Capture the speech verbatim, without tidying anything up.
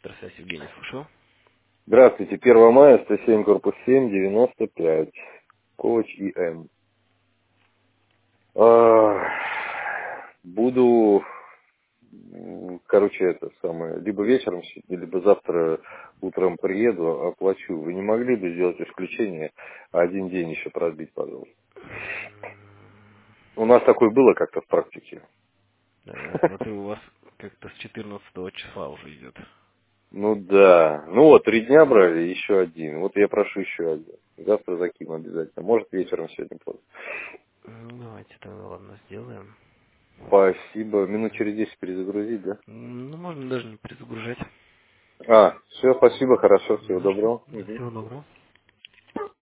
Здравствуйте, Евгений, слушаю. Здравствуйте, первое мая, сто семь, корпус семь, девяносто пять. Коуч ИМ. А, Буду, м, короче, это самое, либо вечером, сегодня, либо завтра утром приеду, оплачу. Вы не могли бы сделать исключение, один день еще продлить, пожалуйста? У нас такое было как-то в практике. Да, я смотрю, у вас как-то с четырнадцатого числа уже идет. Ну да. Ну вот, три дня брали, еще один. Вот я прошу еще один. Завтра закину обязательно. Может, вечером сегодня поздно. Ну, давайте тогда, ладно, сделаем. Спасибо. Минут через десять перезагрузить, да? М, Ну, можно даже не перезагружать. А, все, спасибо, хорошо, всего Не за что. доброго. Да, Мгм. всего доброго.